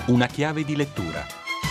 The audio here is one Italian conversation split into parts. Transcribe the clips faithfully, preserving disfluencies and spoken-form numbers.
Una chiave di lettura.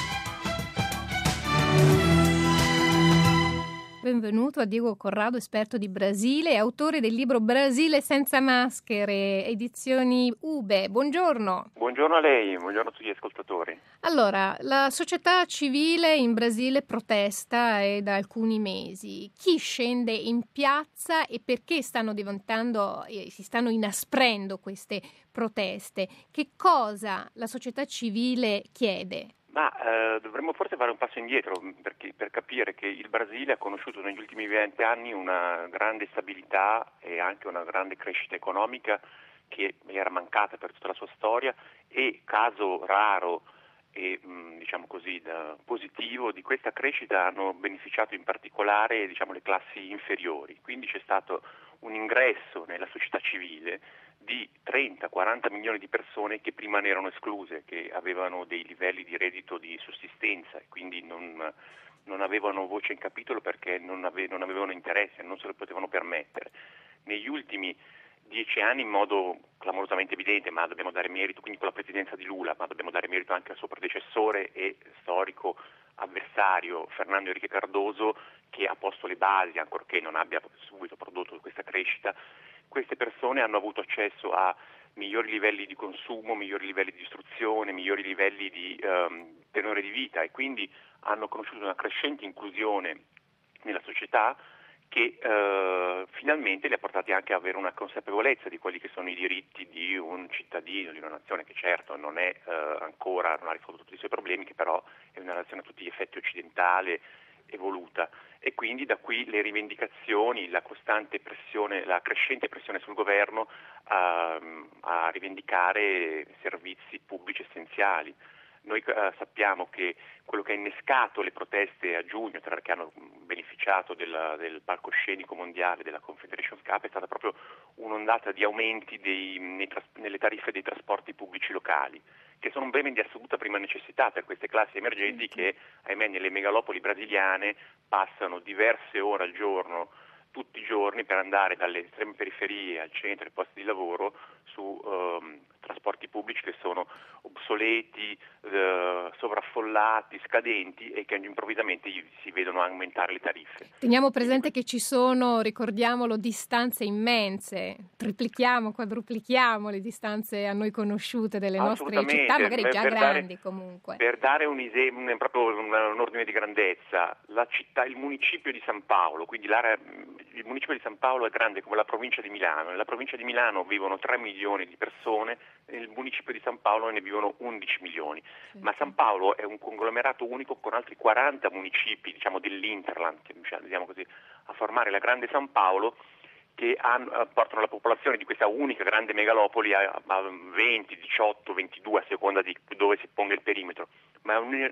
Benvenuto a Diego Corrado, esperto di Brasile e autore del libro Brasile senza maschere, edizioni Ube. Buongiorno. Buongiorno a lei, buongiorno a tutti gli ascoltatori. Allora, la società civile in Brasile protesta è da alcuni mesi. Chi scende in piazza e perché stanno diventando, eh, si stanno inasprendo queste proteste? Che cosa la società civile chiede? Ma eh, dovremmo forse fare un passo indietro perché, per capire che il Brasile ha conosciuto negli ultimi venti anni una grande stabilità e anche una grande crescita economica che era mancata per tutta la sua storia, e caso raro e mh, diciamo così da positivo di questa crescita hanno beneficiato in particolare diciamo le classi inferiori. Quindi c'è stato un ingresso nella società civile di trenta quaranta milioni di persone che prima ne erano escluse, che avevano dei livelli di reddito di sussistenza e quindi non, non avevano voce in capitolo perché non, ave, non avevano interesse, non se lo potevano permettere. Negli ultimi dieci anni in modo clamorosamente evidente, ma dobbiamo dare merito, quindi con la presidenza di Lula, ma dobbiamo dare merito anche al suo predecessore e storico avversario Fernando Henrique Cardoso, che ha posto le basi, ancorché non abbia subito prodotto questa crescita. Queste persone hanno avuto accesso a migliori livelli di consumo, migliori livelli di istruzione, migliori livelli di um, tenore di vita e quindi hanno conosciuto una crescente inclusione nella società che uh, finalmente li ha portati anche a avere una consapevolezza di quelli che sono i diritti di un cittadino, di una nazione che certo non è uh, ancora, non ha risolto tutti i suoi problemi, che però è una nazione a tutti gli effetti occidentale, evoluta, e quindi da qui le rivendicazioni, la costante pressione, la crescente pressione sul governo a, a rivendicare servizi pubblici essenziali. Noi eh, sappiamo che quello che ha innescato le proteste a giugno, tra che hanno beneficiato del, del palcoscenico mondiale della Confederations Cup, è stata proprio un'ondata di aumenti dei, nei, nelle tariffe dei trasporti pubblici locali, che sono un bene di assoluta prima necessità per queste classi emergenti che, ahimè, nelle megalopoli brasiliane passano diverse ore al giorno, tutti i giorni, per andare dalle estreme periferie al centro ai posti di lavoro su um, trasporti pubblici che sono obsoleti, uh, sovraffollati, scadenti e che improvvisamente si vedono aumentare le tariffe. Teniamo presente che ci sono, ricordiamolo, distanze immense, triplichiamo, quadruplichiamo le distanze a noi conosciute delle nostre città, magari già per grandi dare, comunque. Per dare un, esempio, proprio un, un ordine di grandezza, la città, il municipio di San Paolo, quindi l'area, il municipio di San Paolo è grande come la provincia di Milano. Nella provincia di Milano vivono tre milioni di persone, nel municipio di San Paolo ne vivono undici milioni. Sì. Ma San Paolo è un conglomerato unico con altri quaranta municipi, diciamo dell'Interland, che diciamo così, a formare la grande San Paolo, che hanno, portano la popolazione di questa unica grande megalopoli a, a venti, diciotto, ventidue a seconda di dove si ponga il perimetro. Ma è, un,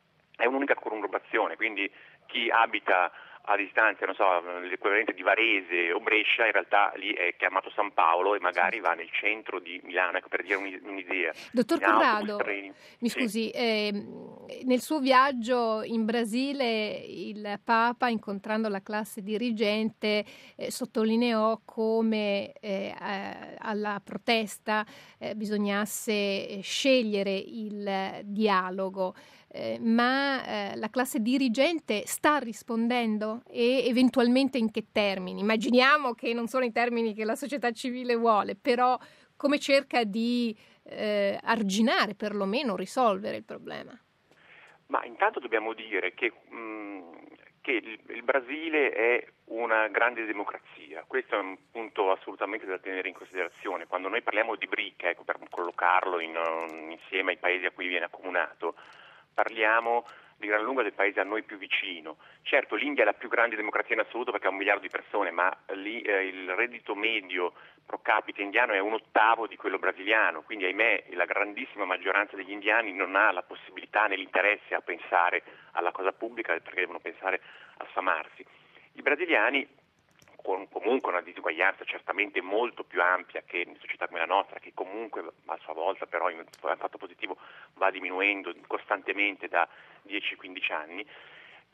è un'unica conurbazione, quindi chi abita a distanza, non so, l'equivalente di Varese o Brescia, in realtà lì è chiamato San Paolo e magari va nel centro di Milano, ecco, per dire un'idea. Dottor In Corrado, autobus, mi sì. scusi, eh, nel suo viaggio in Brasile il Papa, incontrando la classe dirigente, eh, sottolineò come eh, alla protesta eh, bisognasse scegliere il dialogo. Eh, ma eh, la classe dirigente sta rispondendo e eventualmente in che termini? Immaginiamo che non sono i termini che la società civile vuole, però come cerca di eh, arginare, perlomeno risolvere il problema? Ma intanto dobbiamo dire che, mh, che il, il Brasile è una grande democrazia, questo è un punto assolutamente da tenere in considerazione. Quando noi parliamo di B R I C, ecco, per collocarlo in, uh, insieme ai paesi a cui viene accomunato, parliamo di gran lunga del paese a noi più vicino. Certo, l'India è la più grande democrazia in assoluto perché ha un miliardo di persone, ma lì eh, il reddito medio pro capite indiano è un ottavo di quello brasiliano, quindi ahimè la grandissima maggioranza degli indiani non ha la possibilità né l'interesse a pensare alla cosa pubblica perché devono pensare a sfamarsi. I brasiliani, con comunque una disuguaglianza certamente molto più ampia che in società come la nostra, che comunque a sua volta però in fatto positivo va diminuendo costantemente da dieci quindici anni,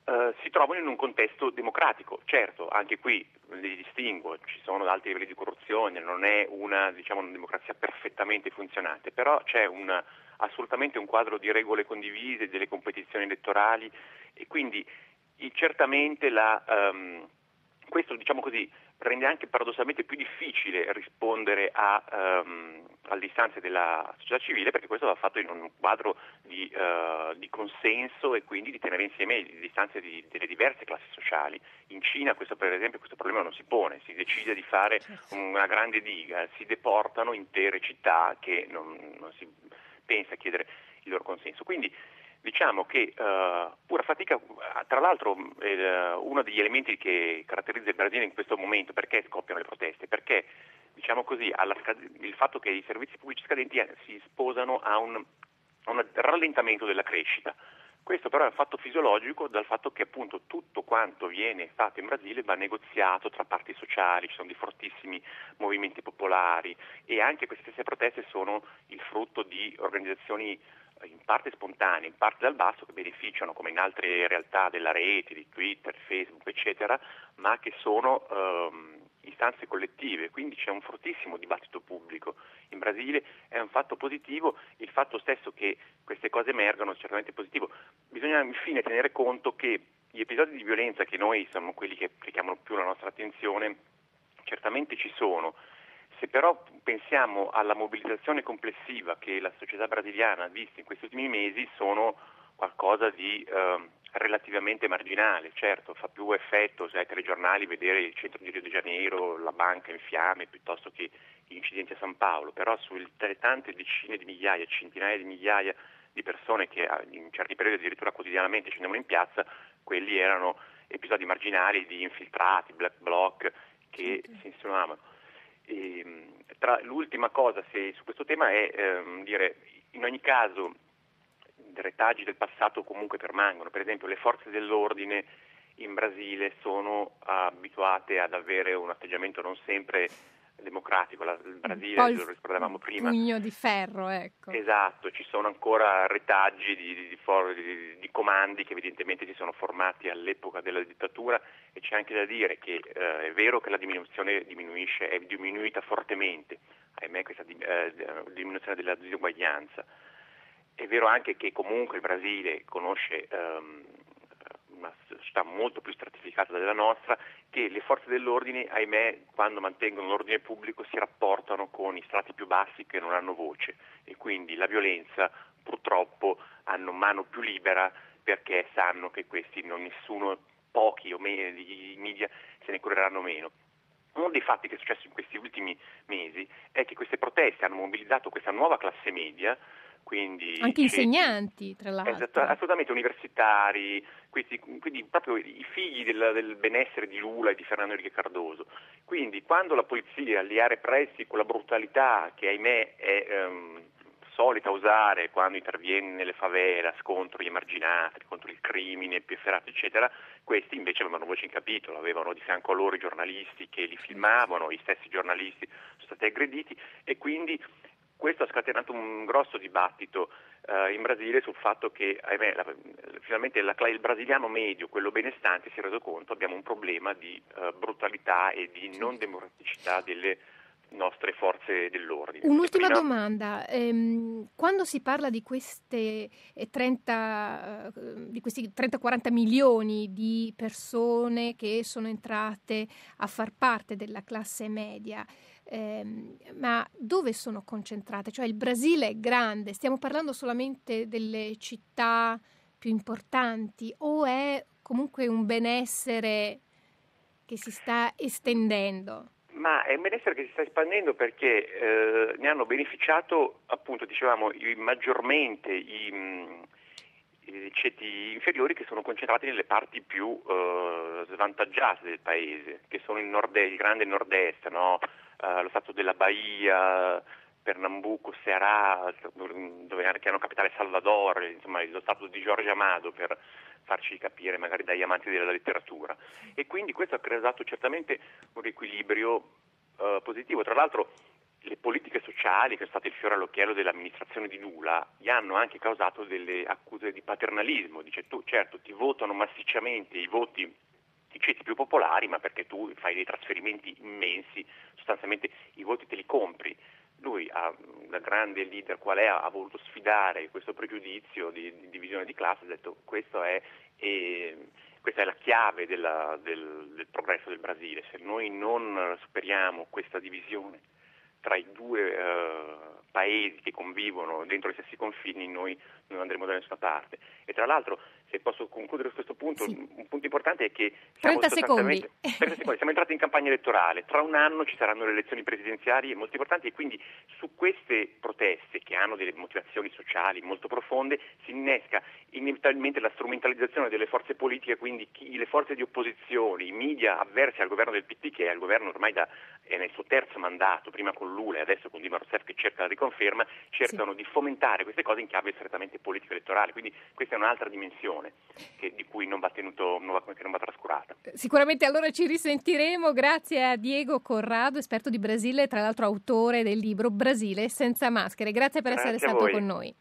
Uh, si trovano in un contesto democratico. Certo, anche qui li distinguo, ci sono alti livelli di corruzione, non è una, diciamo, una democrazia perfettamente funzionante, però c'è una, assolutamente un quadro di regole condivise, delle competizioni elettorali e quindi i, certamente la, um, questo, diciamo così, rende anche paradossalmente più difficile rispondere a, um, alle istanze della società civile, perché questo va fatto in un quadro di, uh, di consenso e quindi di tenere insieme le istanze di, delle diverse classi sociali. In Cina questo, per esempio, questo problema non si pone, si decide di fare una grande diga, si deportano intere città che non, non si pensa a chiedere il loro consenso. Quindi diciamo che uh, pura fatica, tra l'altro eh, uno degli elementi che caratterizza il Brasile in questo momento, perché scoppiano le proteste, perché diciamo così, alla, il fatto che i servizi pubblici scadenti si sposano a un, a un rallentamento della crescita. Questo però è un fatto fisiologico dal fatto che appunto tutto quanto viene fatto in Brasile va negoziato tra parti sociali, ci sono dei fortissimi movimenti popolari e anche queste stesse proteste sono il frutto di organizzazioni in parte spontanee, in parte dal basso, che beneficiano come in altre realtà della rete, di Twitter, Facebook, eccetera, ma che sono ehm, istanze collettive, quindi c'è un fortissimo dibattito pubblico. In Brasile è un fatto positivo, il fatto stesso che queste cose emergano è certamente positivo. Bisogna infine tenere conto che gli episodi di violenza, che noi sono quelli che richiamano più la nostra attenzione, certamente ci sono. Se però pensiamo alla mobilitazione complessiva che la società brasiliana ha visto in questi ultimi mesi, sono qualcosa di eh, relativamente marginale. Certo, fa più effetto se ai telegiornali vedere il centro di Rio de Janeiro, la banca in fiamme, piuttosto che gli incidenti a San Paolo, però sulle tante decine di migliaia, centinaia di migliaia di persone che in certi periodi addirittura quotidianamente scendevano in piazza, quelli erano episodi marginali di infiltrati, black bloc che sì, si insinuavano. E, tra, l'ultima cosa se, su questo tema è ehm, dire, in ogni caso i retaggi del passato comunque permangono. Per esempio le forze dell'ordine in Brasile sono abituate ad avere un atteggiamento non sempre democratico. La, il Brasile, lo ricordavamo prima, pugno di ferro, ecco. Esatto, ci sono ancora retaggi di, di, di, di comandi che evidentemente si sono formati all'epoca della dittatura e c'è anche da dire che eh, è vero che la diminuzione diminuisce, è diminuita fortemente, ahimè questa eh, diminuzione della disuguaglianza. È vero anche che comunque il Brasile conosce ehm, una società molto più stratificata della nostra, che le forze dell'ordine, ahimè, quando mantengono l'ordine pubblico si rapportano con i strati più bassi che non hanno voce e quindi la violenza purtroppo hanno mano più libera perché sanno che questi non nessuno, pochi o meno i media se ne cureranno meno. Uno dei fatti che è successo in questi ultimi mesi è che queste proteste hanno mobilitato questa nuova classe media, quindi anche insegnanti, tra l'altro. Esatto, assolutamente, universitari, questi, quindi proprio i figli del, del benessere di Lula e di Fernando Henrique Cardoso. Quindi quando la polizia li ha repressi con la brutalità che ahimè è ehm, solita usare quando interviene nelle favelas contro gli emarginati, contro il crimine più efferato, eccetera, questi invece avevano voce in capitolo, avevano di fianco a loro i giornalisti che li filmavano, i stessi giornalisti sono stati aggrediti e quindi questo ha scatenato un grosso dibattito eh, in Brasile sul fatto che ahimè, la, finalmente la, il brasiliano medio, quello benestante, si è reso conto che abbiamo un problema di eh, brutalità e di non democraticità delle nostre forze dell'ordine. Un'ultima prima... domanda, ehm, quando si parla di queste trenta, di questi trenta quaranta milioni di persone che sono entrate a far parte della classe media, ehm, ma dove sono concentrate? Cioè il Brasile è grande, stiamo parlando solamente delle città più importanti o è comunque un benessere che si sta estendendo? Ma è un benessere che si sta espandendo perché eh, ne hanno beneficiato, appunto, dicevamo, i, maggiormente i, mh, i ceti inferiori che sono concentrati nelle parti più eh, svantaggiate del paese, che sono il nord-est, il grande nord-est, no? eh, lo stato della Bahia, Pernambuco, Ceará, dove che hanno capitale Salvador, insomma lo stato di Jorge Amado, per farci capire magari dagli amanti della letteratura. E quindi questo ha creato certamente un riequilibrio eh, positivo. Tra l'altro le politiche sociali, che è stato il fiore all'occhiello dell'amministrazione di Lula, gli hanno anche causato delle accuse di paternalismo. Dice: tu certo ti votano massicciamente i voti, i ceti più popolari, ma perché tu fai dei trasferimenti immensi, sostanzialmente i voti te li compri. Lui, da grande leader qual è, ha voluto sfidare questo pregiudizio di, di divisione di classe, ha detto: questo è, eh, questa è la chiave della, del, del progresso del Brasile. Se noi non superiamo questa divisione tra i due eh, paesi che convivono dentro gli stessi confini, noi non andremo da nessuna parte. E tra l'altro, se posso concludere su questo punto, sì. un punto importante è che siamo trenta secondi. trenta secondi, siamo entrati in campagna elettorale, tra un anno ci saranno le elezioni presidenziali molto importanti, e quindi su queste proteste, che hanno delle motivazioni sociali molto profonde, si innesca inevitabilmente la strumentalizzazione delle forze politiche, quindi chi, le forze di opposizione, i media avversi al governo del P T, che è al governo ormai da, è nel suo terzo mandato, prima con Lula e adesso con Dilma Rousseff che cerca la riconferma, cercano sì. di fomentare queste cose in chiave strettamente politico-elettorale, quindi questa è un'altra dimensione che, di cui non va tenuto, non va, che non va trascurata. Sicuramente allora ci risentiremo. Grazie a Diego Corrado, esperto di Brasile, tra l'altro autore del libro Brasile senza maschere. Grazie per Grazie essere stato voi. con noi.